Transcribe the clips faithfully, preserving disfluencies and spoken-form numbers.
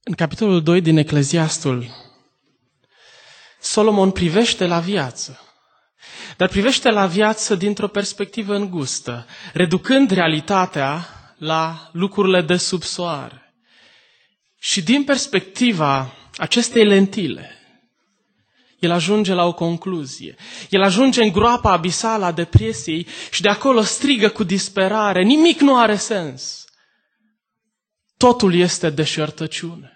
În capitolul doi din Ecleziastul, Solomon privește la viață, dar privește la viață dintr-o perspectivă îngustă, reducând realitatea la lucrurile de sub soare. Și din perspectiva acestei lentile, el ajunge la o concluzie. El ajunge în groapa abisală a depresiei și de acolo strigă cu disperare: nimic nu are sens. Totul este deșertăciune.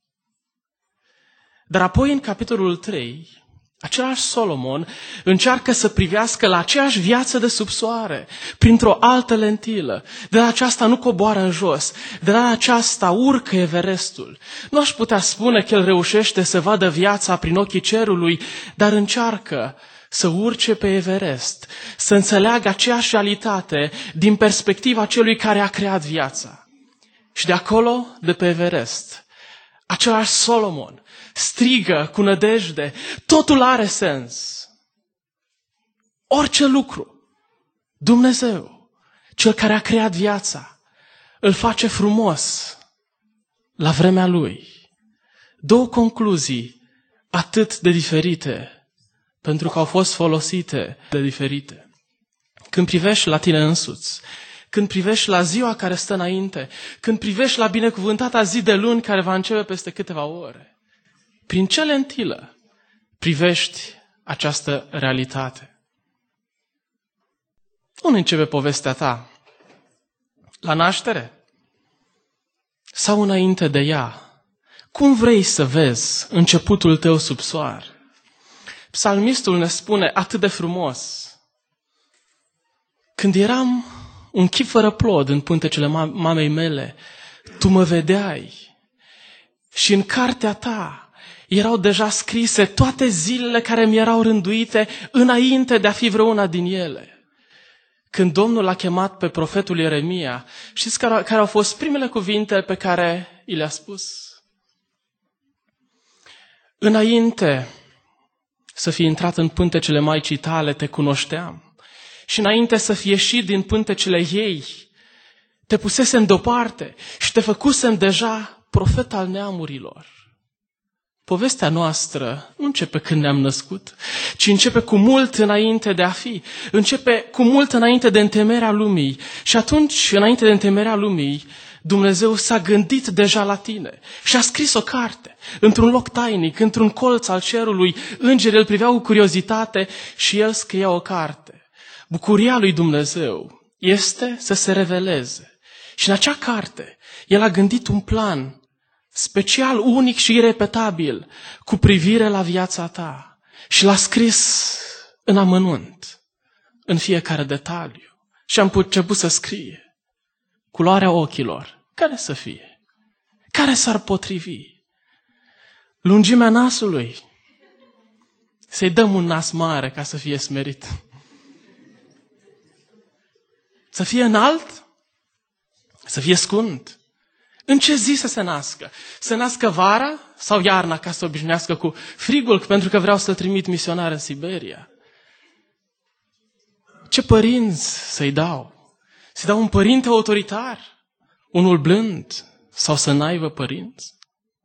Dar apoi în capitolul trei, același Solomon încearcă să privească la aceeași viață de sub soare, printr-o altă lentilă. De la aceasta nu coboară în jos, de la aceasta urcă Everestul. Nu aș putea spune că el reușește să vadă viața prin ochii cerului, dar încearcă să urce pe Everest, să înțeleagă aceeași realitate din perspectiva celui care a creat viața. Și de acolo, de pe Everest, același Solomon strigă cu nădejde: totul are sens. Orice lucru, Dumnezeu, Cel care a creat viața, îl face frumos la vremea Lui. Două concluzii atât de diferite, pentru că au fost folosite de diferite. Când privești la tine însuți, când privești la ziua care stă înainte, când privești la binecuvântata zi de luni care va începe peste câteva ore, prin ce lentilă privești această realitate? Unde începe povestea ta? La naștere? Sau înainte de ea? Cum vrei să vezi începutul tău sub soare? Psalmistul ne spune atât de frumos: când eram un chip fără plod în pântecele mamei mele, tu mă vedeai și în cartea ta erau deja scrise toate zilele care mi erau rânduite înainte de a fi vreuna din ele. Când Domnul l-a chemat pe profetul Ieremia, știți care, care au fost primele cuvinte pe care i le-a spus? Înainte să fii intrat în pântecele Maicii tale, te cunoșteam. Și înainte să fie ieșit din pântecele ei, te pusesem deoparte și te făcusem deja profet al neamurilor. Povestea noastră nu începe când ne-am născut, ci începe cu mult înainte de a fi. Începe cu mult înainte de întemeierea lumii. Și atunci, înainte de întemeierea lumii, Dumnezeu s-a gândit deja la tine și a scris o carte într-un loc tainic, într-un colț al cerului. Îngerii îl priveau cu curiozitate și el scria o carte. Bucuria lui Dumnezeu este să se reveleze. Și în acea carte, el a gândit un plan special, unic și irepetabil cu privire la viața ta. Și l-a scris în amănunt, în fiecare detaliu. Și am început să scrie: culoarea ochilor, care să fie? Care s-ar potrivi? Lungimea nasului, să-i dăm un nas mare ca să fie smerit. Să fie înalt, să fie scund. În ce zi să se nască? Să nască vara sau iarna ca să obișnuiască cu frigul, pentru că vreau să-l trimit misionar în Siberia? Ce părinți să-i dau? Să-i dau un părinte autoritar? Unul blând? Sau să n-aibă părinți?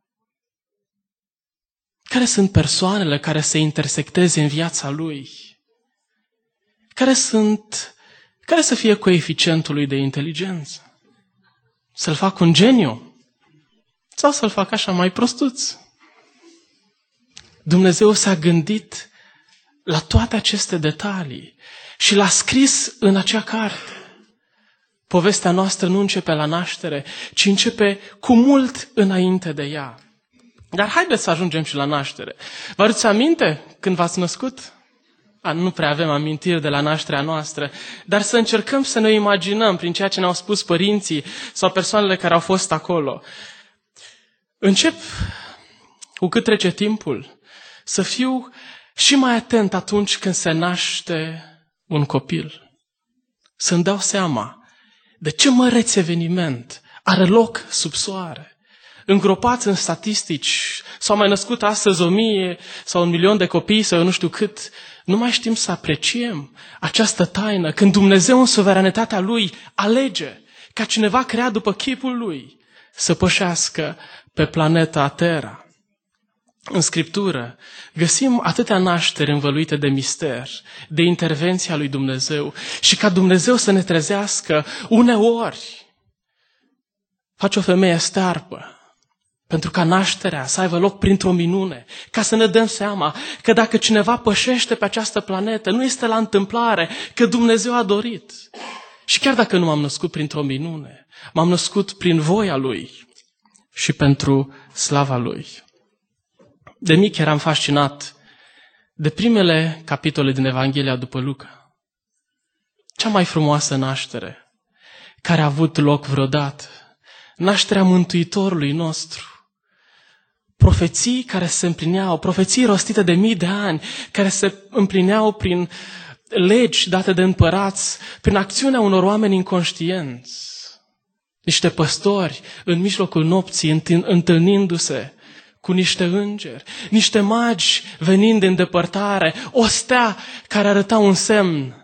Care sunt persoanele care se intersecteze în viața lui? Care sunt, care să fie coeficientul lui de inteligență? Să-l fac un geniu? Sau să-l fac așa mai prostuț? Dumnezeu s-a gândit la toate aceste detalii și l-a scris în acea carte. Povestea noastră nu începe la naștere, ci începe cu mult înainte de ea. Dar haideți să ajungem și la naștere. Vă aduceți aminte când v-ați născut? A, nu prea avem amintiri de la nașterea noastră, dar să încercăm să ne imaginăm prin ceea ce ne-au spus părinții sau persoanele care au fost acolo. Încep, cu cât trece timpul, să fiu și mai atent atunci când se naște un copil. Să-mi dau seama de ce măreț eveniment are loc sub soare. Îngropați în statistici, s-au mai născut astăzi o mie sau un milion de copii sau eu nu știu cât, nu mai știm să apreciem această taină când Dumnezeu în suveranitatea Lui alege ca cineva creat după chipul Lui să pășească pe planeta Terra. În Scriptură găsim atâtea nașteri învăluite de mister, de intervenția lui Dumnezeu și ca Dumnezeu să ne trezească uneori. Face o femeie stearpă pentru ca nașterea să aibă loc printr-o minune, ca să ne dăm seama că dacă cineva pășește pe această planetă, nu este la întâmplare, că Dumnezeu a dorit. Și chiar dacă nu m-am născut printr-o minune, m-am născut prin voia Lui și pentru slava Lui. De mic eram fascinat de primele capitole din Evanghelia după Luca. Cea mai frumoasă naștere care a avut loc vreodată, nașterea Mântuitorului nostru. Profeții care se împlineau, profeții rostite de mii de ani, care se împlineau prin legi date de împărați, prin acțiunea unor oameni inconștienți. Niște păstori în mijlocul nopții întâlnindu-se cu niște îngeri, niște magi venind de îndepărtare, o stea care arăta un semn,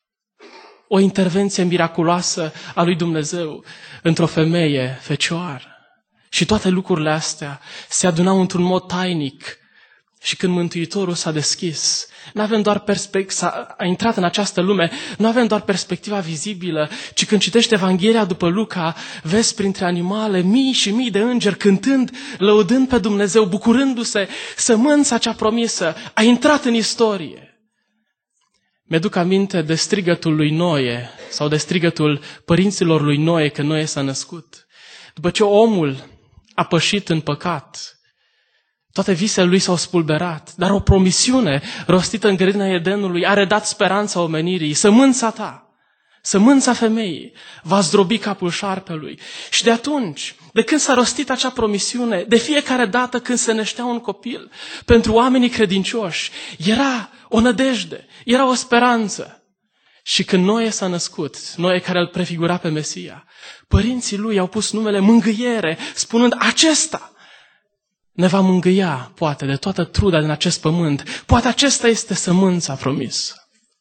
o intervenție miraculoasă a lui Dumnezeu într-o femeie fecioară. Și toate lucrurile astea se adunau într-un mod tainic. Și când Mântuitorul s-a deschis, nu avem doar perspectiva, a intrat în această lume, nu avem doar perspectiva vizibilă, ci când citești Evanghelia după Luca, vezi printre animale mii și mii de îngeri cântând, lăudând pe Dumnezeu, bucurându-se, sămânța cea promisă, a intrat în istorie. Mi-aduc aminte de strigătul lui Noe sau de strigătul părinților lui Noe când Noe s-a născut. După ce omul a pășit în păcat, toate visele lui s-au spulberat, dar o promisiune rostită în grădina Edenului a redat speranța omenirii. Sămânța ta, sămânța femeii, va zdrobi capul șarpelui. Și de atunci, de când s-a rostit acea promisiune, de fiecare dată când se năștea un copil, pentru oamenii credincioși, era o nădejde, era o speranță. Și când Noe s-a născut, Noe care îl prefigura pe Mesia, părinții lui au pus numele mângâiere, spunând, acesta ne va mângâia, poate, de toată truda din acest pământ. Poate acesta este sămânța promisă.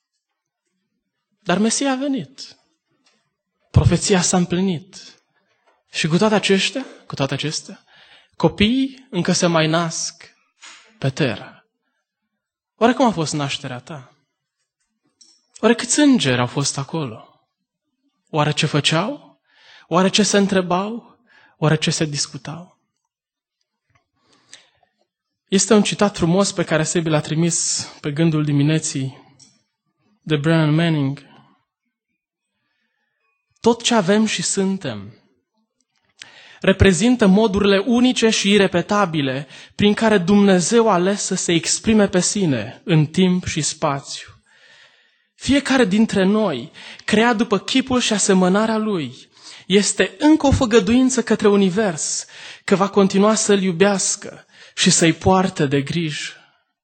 Dar Mesia a venit. Profeția s-a împlinit. Și cu toate acestea, cu toate acestea, copiii încă se mai nasc pe Terra. Oare cum a fost nașterea ta? Oare câți îngeri au fost acolo? Oare ce făceau? Oare ce se întrebau? Oare ce se discutau? Este un citat frumos pe care Sebi l-a trimis pe gândul dimineții de Brennan Manning. Tot ce avem și suntem reprezintă modurile unice și irepetabile prin care Dumnezeu a ales să se exprime pe sine în timp și spațiu. Fiecare dintre noi, creat după chipul și asemănarea Lui, este încă o făgăduință către univers că va continua să-L iubească și să-i poarte de grijă.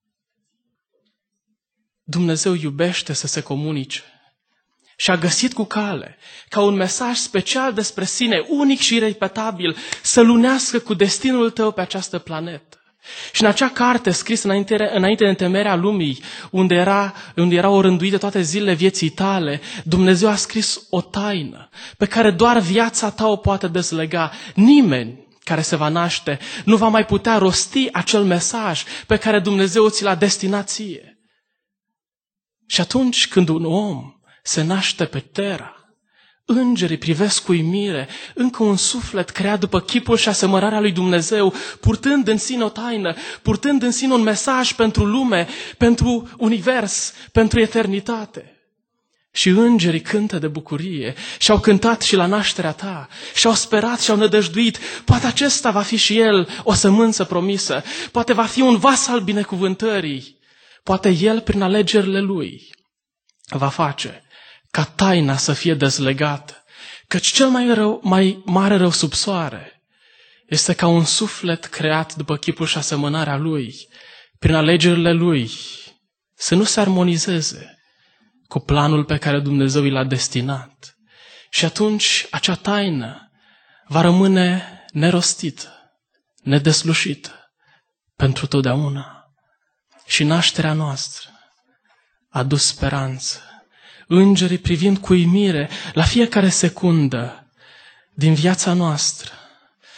Dumnezeu iubește să se comunice și a găsit cu cale ca un mesaj special despre sine, unic și irepetabil, să-L unească cu destinul tău pe această planetă. Și în acea carte scrisă înainte, înainte de întemeierea lumii, unde, era, unde erau rânduite toate zilele vieții tale, Dumnezeu a scris o taină pe care doar viața ta o poate dezlega. Nimeni care se va naște nu va mai putea rosti acel mesaj pe care Dumnezeu ți l-a destinat ție. Și atunci când un om se naște pe Terra, îngerii privesc cu uimire încă un suflet creat după chipul și asemănarea lui Dumnezeu, purtând în sine o taină, purtând în sine un mesaj pentru lume, pentru univers, pentru eternitate. Și îngerii cântă de bucurie și au cântat și la nașterea ta și au sperat și au nădăjduit. Poate acesta va fi și el o sămânță promisă, poate va fi un vas al binecuvântării, poate el prin alegerile lui va face ca taina să fie dezlegată, căci cel mai, rău, mai mare rău sub soare este ca un suflet creat după chipul și asemănarea lui, prin alegerile lui, să nu se armonizeze cu planul pe care Dumnezeu i l-a destinat. Și atunci acea taină va rămâne nerostită, nedeslușită pentru totdeauna. Și nașterea noastră a dus speranță. Îngerii privind cu uimire la fiecare secundă din viața noastră,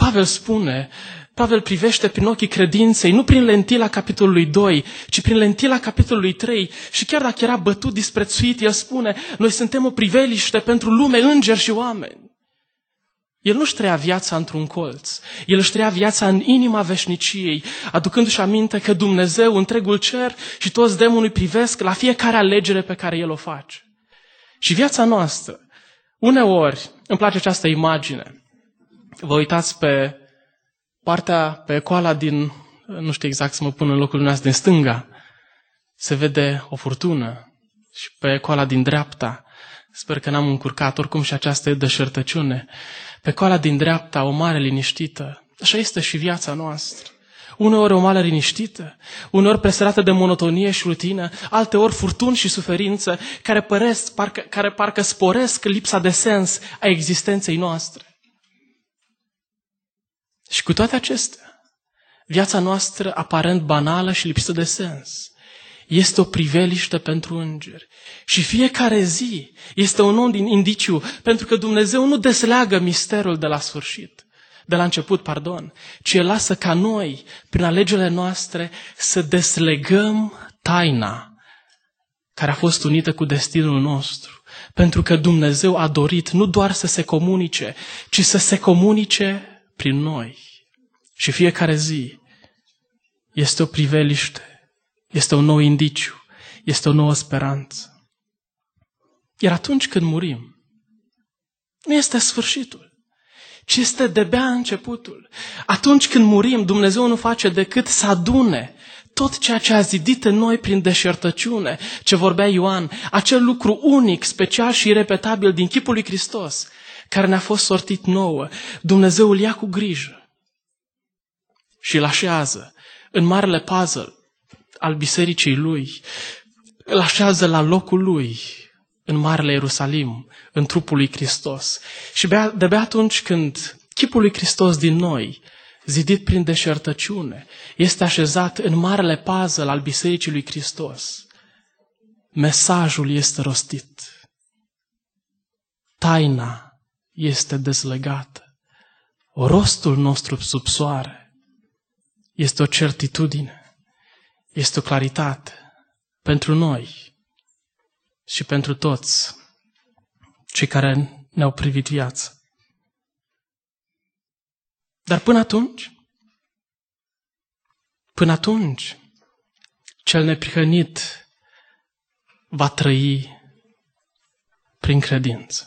Pavel spune, Pavel privește prin ochii credinței, nu prin lentila capitolului doi, ci prin lentila capitolului trei. Și chiar dacă era bătut, disprețuit, el spune, noi suntem o priveliște pentru lume, îngeri și oameni. El nu-și trăia viața într-un colț, el își trăia viața în inima veșniciei, aducându-și aminte că Dumnezeu, întregul cer și toți demonii privesc la fiecare alegere pe care el o face. Și viața noastră, uneori, îmi place această imagine, vă uitați pe partea, pe coala din, nu știu exact să mă pun în locul dumneavoastră, din stânga, se vede o furtună și pe coala din dreapta, sper că n-am încurcat, oricum și aceasta e deșertăciune, pe coala din dreapta o mare liniștită. Așa este și viața noastră. Uneori o mare liniștită, uneori presărată de monotonie și rutină, alteori furtuni și suferință care, păresc, parcă, care parcă sporesc lipsa de sens a existenței noastre. Și cu toate acestea, viața noastră, aparent banală și lipsită de sens, este o priveliște pentru îngeri. Și fiecare zi este un nou din indiciu, pentru că Dumnezeu nu desleagă misterul de la sfârșit, de la început, pardon, ci El lasă ca noi, prin alegerile noastre, să deslegăm taina care a fost unită cu destinul nostru. Pentru că Dumnezeu a dorit nu doar să se comunice, ci să se comunice prin noi. Și fiecare zi este o priveliște, este un nou indiciu, este o nouă speranță. Iar atunci când murim, nu este sfârșitul, ci este de-abia începutul. Atunci când murim, Dumnezeu nu face decât să adune tot ceea ce a zidit în noi prin deșertăciune, ce vorbea Ioan, acel lucru unic, special și irepetabil din chipul lui Hristos, care ne-a fost sortit nouă. Dumnezeu îl ia cu grijă și îl așează în marele puzzle al bisericii lui, îl așează la locul lui în marele Ierusalim, în trupul lui Hristos. Și de-abia atunci când chipul lui Hristos din noi, zidit prin deșertăciune, este așezat în marele puzzle al bisericii lui Hristos, mesajul este rostit. Taina este dezlegată. Rostul nostru sub soare este o certitudine, este o claritate pentru noi și pentru toți cei care ne-au privit viața. Dar până atunci, până atunci, cel neprihănit va trăi prin credință.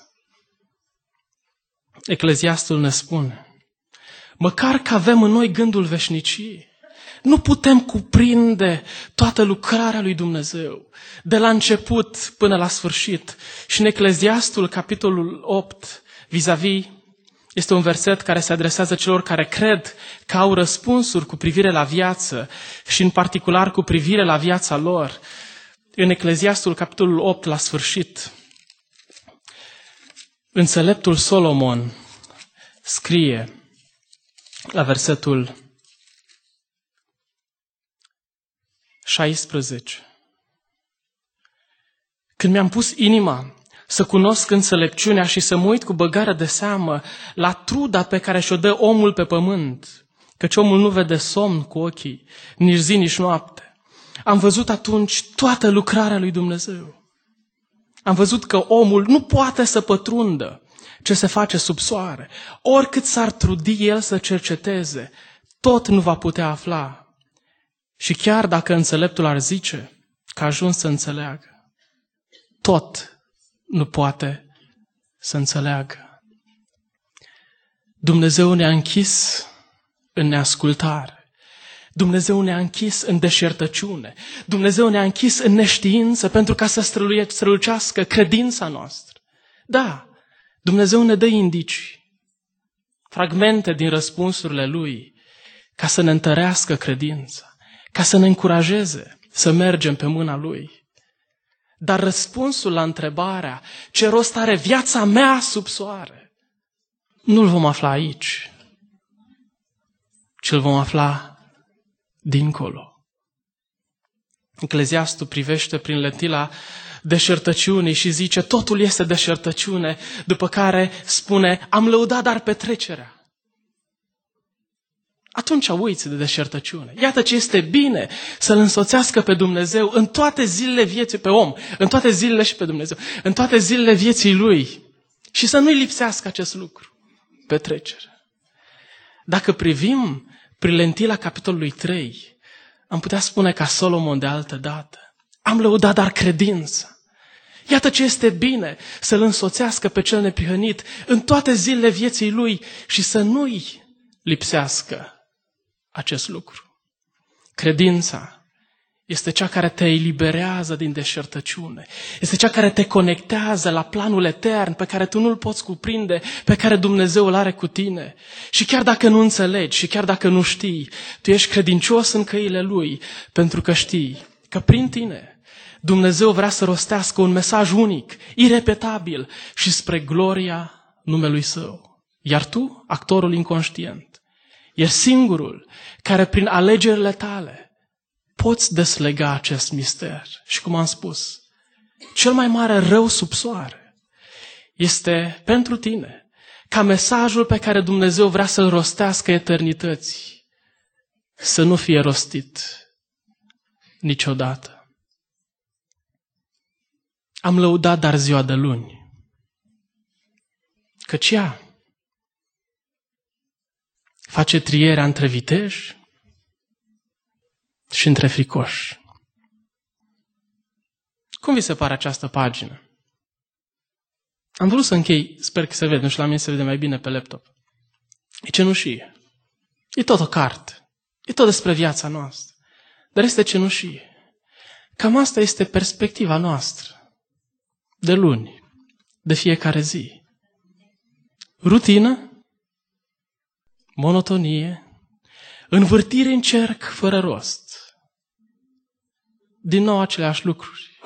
Ecleziastul ne spune, măcar că avem în noi gândul veșniciei, nu putem cuprinde toată lucrarea lui Dumnezeu, de la început până la sfârșit. Și în Ecleziastul, capitolul opt, vis-a-vis, este un verset care se adresează celor care cred că au răspunsuri cu privire la viață și în particular cu privire la viața lor. În Ecleziastul, capitolul opt, la sfârșit, înțeleptul Solomon scrie la versetul șaisprezece. Când mi-am pus inima să cunosc înțelepciunea și să mă uit cu băgare de seamă la truda pe care și-o dă omul pe pământ, căci omul nu vede somn cu ochii, nici zi, nici noapte, am văzut atunci toată lucrarea lui Dumnezeu. Am văzut că omul nu poate să pătrundă ce se face sub soare. Oricât s-ar trudi el să cerceteze, tot nu va putea afla. Și chiar dacă înțeleptul ar zice că a ajuns să înțeleagă, tot nu poate să înțeleagă. Dumnezeu ne-a închis în neascultare. Dumnezeu ne-a închis în deșertăciune. Dumnezeu ne-a închis în neștiință pentru ca să strălucească credința noastră. Da, Dumnezeu ne dă indicii, fragmente din răspunsurile Lui, ca să ne întărească credința, ca să ne încurajeze să mergem pe mâna Lui. Dar răspunsul la întrebarea ce rost are viața mea sub soare, nu-l vom afla aici, ci îl vom afla dincolo. Ecleziastul privește prin lentila deșertăciunii și zice totul este deșertăciune, după care spune am lăudat dar petrecerea. atunci uiți de deșertăciune. Iată ce este bine să-L însoțească pe Dumnezeu în toate zilele vieții, pe om, în toate zilele și pe Dumnezeu, în toate zilele vieții Lui. Și să nu-i lipsească acest lucru, petrecere. Dacă privim prin lentila capitolului trei, am putea spune ca Solomon de altă dată, am lăudat dar credința. Iată ce este bine să-L însoțească pe cel neprihănit în toate zilele vieții lui și să nu-i lipsească acest lucru. Credința este cea care te eliberează din deșertăciune. Este cea care te conectează la planul etern pe care tu nu-l poți cuprinde, pe care Dumnezeu îl are cu tine. Și chiar dacă nu înțelegi și chiar dacă nu știi, tu ești credincios în căile Lui, pentru că știi că prin tine Dumnezeu vrea să rostească un mesaj unic, irepetabil și spre gloria numelui Său. Iar tu, actorul inconștient, ești singurul care prin alegerile tale poți deslega acest mister. Și cum am spus, cel mai mare rău sub soare este pentru tine ca mesajul pe care Dumnezeu vrea să-l rostească eternității să nu fie rostit niciodată. Am lăudat dar ziua de luni, căci ea face trierea între viteji și între fricoși. Cum vi se pare această pagină? Am vrut să închei, sper că se vede, nu știu, la mine se vede mai bine pe laptop. E cenușie. E tot o carte. E tot despre viața noastră. Dar este cenușie. Cam asta este perspectiva noastră. De luni, de fiecare zi. Rutină, monotonie, învârtire în cerc fără rost. Din nou aceleași lucruri.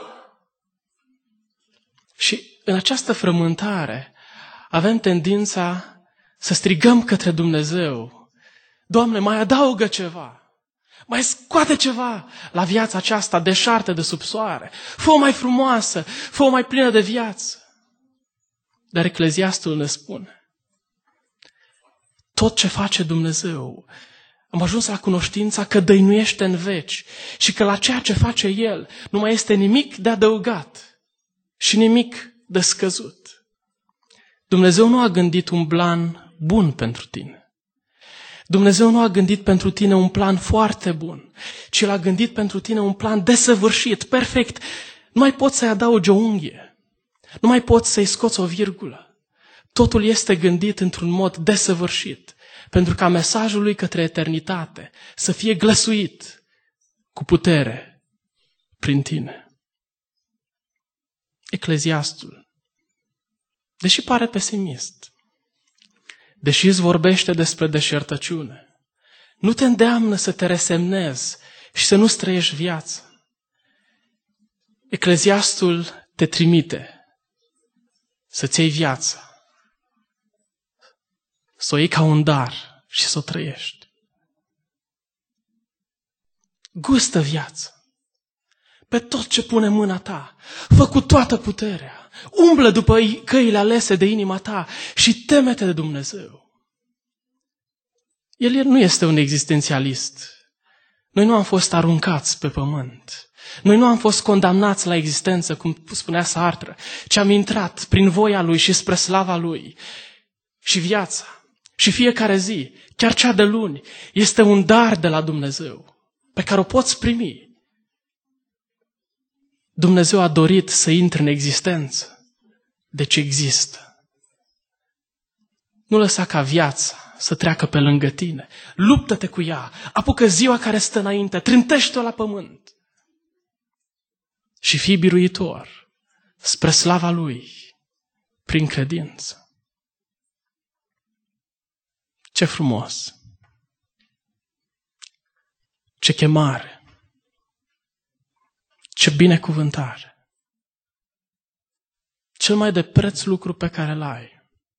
Și în această frământare avem tendința să strigăm către Dumnezeu: Doamne, mai adaugă ceva, mai scoate ceva la viața aceasta deșartă de sub soare. Fă-o mai frumoasă, fă-o mai plină de viață. Dar Ecleziastul ne spune: tot ce face Dumnezeu, am ajuns la cunoștința că dăinuiește în veci și că la ceea ce face El nu mai este nimic de adăugat și nimic de scăzut. Dumnezeu nu a gândit un plan bun pentru tine. Dumnezeu nu a gândit pentru tine un plan foarte bun, ci l-a gândit pentru tine un plan desăvârșit, perfect. Nu mai poți să-i adaugi o unghie, nu mai poți să-i scoți o virgulă. Totul este gândit într-un mod desăvârșit, pentru ca mesajul lui către eternitate să fie glăsuit cu putere prin tine. Ecleziastul, deși pare pesimist, deși îți vorbește despre deșertăciune, nu te îndeamnă să te resemnezi și să nu-ți trăiești viața. Ecleziastul te trimite să-ți iei viața, să o iei ca un dar și să o trăiești. Gustă viața pe tot ce pune mâna ta, fă cu toată puterea, umblă după căile alese de inima ta și teme-te de Dumnezeu. El nu este un existențialist. Noi nu am fost aruncați pe pământ. Noi nu am fost condamnați la existență, cum spunea Sartre, ci am intrat prin voia Lui și spre slava Lui. Și viața, și fiecare zi, chiar cea de luni, este un dar de la Dumnezeu, pe care o poți primi. Dumnezeu a dorit să intre în existență, deci există. Nu lăsa ca viața să treacă pe lângă tine. Luptă-te cu ea, apucă ziua care stă înainte, trântește-o la pământ și fii biruitor spre slava Lui prin credință. Ce frumos! Ce chemare! Ce binecuvântare! Cel mai de preț lucru pe care îl ai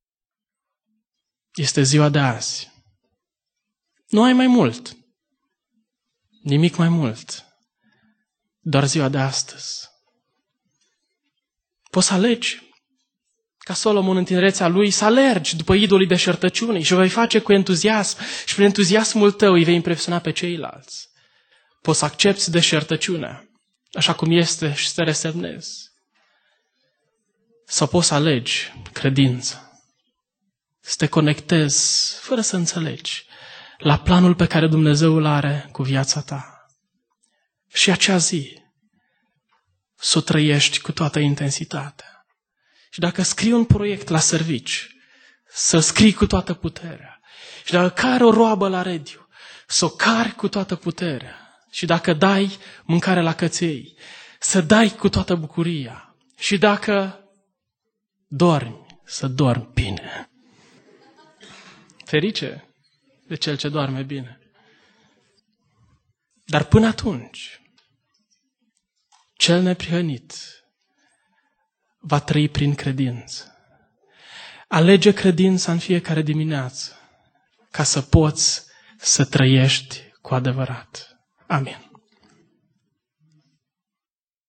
este ziua de azi. Nu ai mai mult, nimic mai mult, doar ziua de astăzi. Poți să alegi ca Solomon în tinerețea lui, să alergi după idolii deșertăciunii și o vei face cu entuziasm și prin entuziasmul tău îi vei impresiona pe ceilalți. Poți să accepți deșertăciunea așa cum este și să te resemnezi. Sau poți să alegi credință. Să te conectezi fără să înțelegi la planul pe care Dumnezeu îl are cu viața ta. Și acea zi să o trăiești cu toată intensitatea. Și dacă scrii un proiect la servici, să scrii cu toată puterea. Și dacă cari o roabă la rediu, să o cari cu toată puterea. Și dacă dai mâncare la căței, să dai cu toată bucuria. Și dacă dormi, să dormi bine. Ferice de cel ce doarme bine. Dar până atunci, cel neprihănit va trăi prin credință. Alege credința în fiecare dimineață ca să poți să trăiești cu adevărat. Amin.